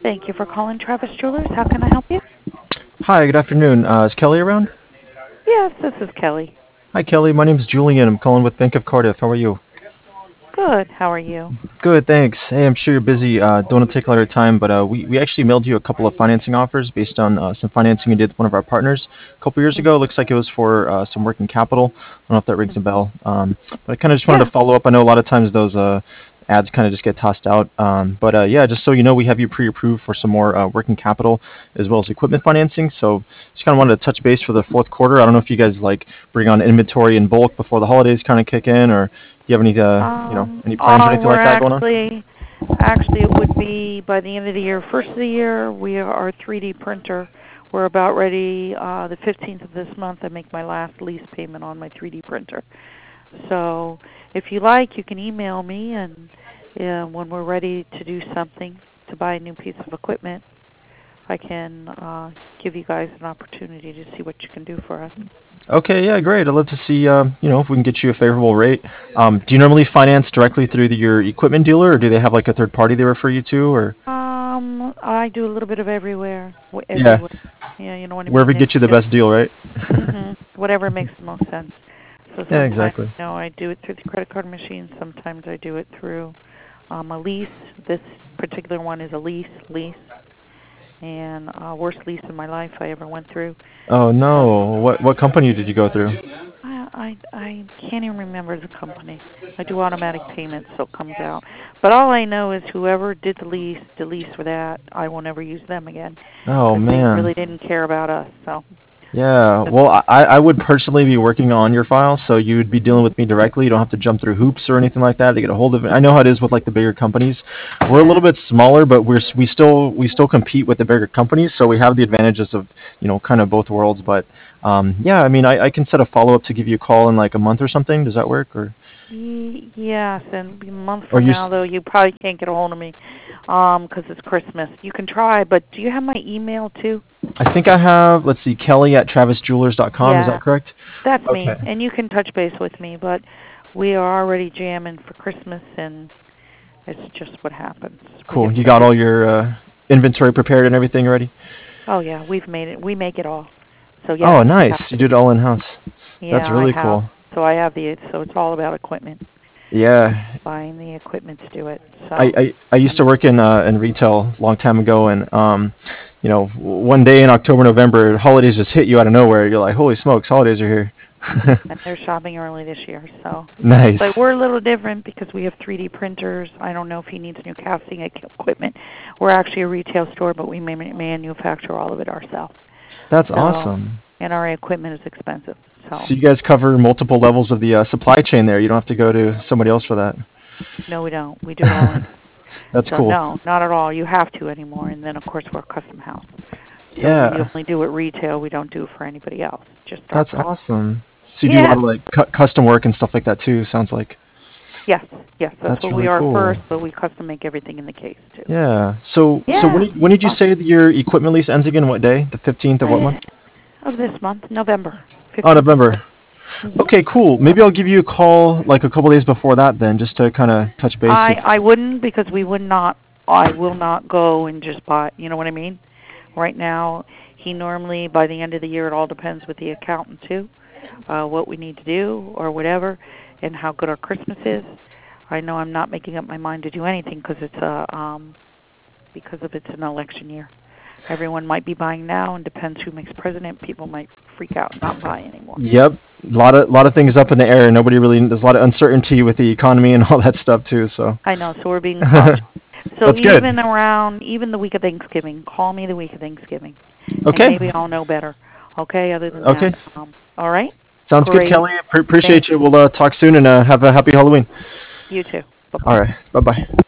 Thank you for calling Travis Jewelers. How can I help you? Hi, good afternoon. Is Kelly around? Yes, this is Kelly. Hi, Kelly. My name's Julian. I'm calling with Bank of Cardiff. How are you? Good. How are you? Good, thanks. Hey, I'm sure you're busy. Don't want to take a lot of your time, but we actually mailed you a couple of financing offers based on some financing you did with one of our partners a couple years ago. Looks like it was for some working capital. I don't know if that rings a bell. But I kind of just wanted Yeah. to follow up. I know a lot of times those ads kind of just get tossed out. But yeah, just so you know, we have you pre-approved for some more working capital as well as equipment financing. So just kind of wanted to touch base for the fourth quarter. I don't know if you guys like bring on inventory in bulk before the holidays kind of kick in, or do you have any any plans or anything We're like that going on? actually it would be by the end of the year, first of the year. We are our 3D printer. We're about ready. The 15th of this month, I make my last lease payment on my 3D printer. So if you like, you can email me, and when we're ready to do something to buy a new piece of equipment, I can give you guys an opportunity to see what you can do for us. Okay, yeah, great. I'd love to see, if we can get you a favorable rate. Do you normally finance directly through your equipment dealer, or do they have like a third party they refer you to, or? I do a little bit of everywhere, Yeah, everywhere. Yeah, you know what I wherever mean. It's gets you the just best deal, right? whatever makes the most sense. So Yeah, sometimes, exactly. I do it through the credit card machine. Sometimes I do it through a lease. This particular one is a lease, and worst lease in my life I ever went through. Oh So no, what company did you go through? I can't even remember the company. I do automatic payments, so it comes out. But all I know is whoever did the lease for that, I will never use them again Oh because they man. really didn't care about us. So Yeah, just, well, I would personally be working on your file, so you'd be dealing with me directly. You don't have to jump through hoops or anything like that to get a hold of it. I know how it is with like the bigger companies. We're a yeah. little bit smaller, but we still compete with the bigger companies, so we have the advantages of kind of both worlds. But yeah, I mean, I can set a follow up to give you a call in like a month or something. Does that work? Yes, and a month Or from you? now, though, you probably can't get a hold of me 'cause it's Christmas. You can try, but do you have my email too? I think I have. Let's see, Kelly at travisjewelers.com. Is that Yeah, correct? that's me, Okay. and you can touch base with me. But we are already jamming for Christmas, and it's just what happens. We Cool. get You so got all busy. your inventory prepared and everything ready? Oh yeah, we've made it. We make it all. So yes, Oh, we nice. have You to. did it all in house. That's Yeah, I really have. cool. So I have so it's all about equipment, Yeah, buying the equipment to do it. I, So, I used to um, work in retail a long time ago, and one day in October, November, holidays just hit you out of nowhere. You're like, holy smokes, holidays are here. and they're shopping early this year. So, Nice. but we're a little different because we have 3D printers. I don't know if he needs new casting equipment. We're actually a retail store, but we manufacture all of it ourselves. That's So, awesome. and our equipment is expensive. So So, you guys cover multiple levels of the supply chain there. You don't have to go to somebody else for no, we don't. We do it all in. That's So, cool. no, not at all. You have to anymore. And then, of course, we're a custom house. So we Yeah, only do it retail. We don't do it for anybody else. Just our that's custom. awesome. So you do a lot Yeah. of like custom work and stuff like that too. Sounds like. Yes. Yes. That's That's what we really are cool. first, but we custom make everything in the case too. Yeah. So Yeah. when did you Fun. say that your equipment lease ends again? What day? The 15th of what month? Of this month, November Oh, 15th. November. Mm-hmm. Okay, cool. Maybe I'll give you a call like a couple days before that then, just to kind of touch base. I wouldn't because we would not. I will not go and just buy. You know what I mean? Right now, he normally by the end of the year, it all depends with the accountant too, what we need to do or whatever, and how good our Christmas is. I know I'm not making up my mind to do anything because of it's an election year. Everyone might be buying now, and depends who makes president. People might freak out and not buy anymore. Yep. A lot of things up in the air. Nobody really. There's a lot of uncertainty with the economy and all that stuff too. So. I know, so we're being cautious. So That's good. even the week of Thanksgiving, call me the week of Thanksgiving, and Okay. maybe I'll know better. Okay. Other than that, Okay. all right. Sounds good, Great. Kelly. Appreciate Thank you. We'll talk soon and have a happy Halloween. you too. Bye All bye. right. Bye bye.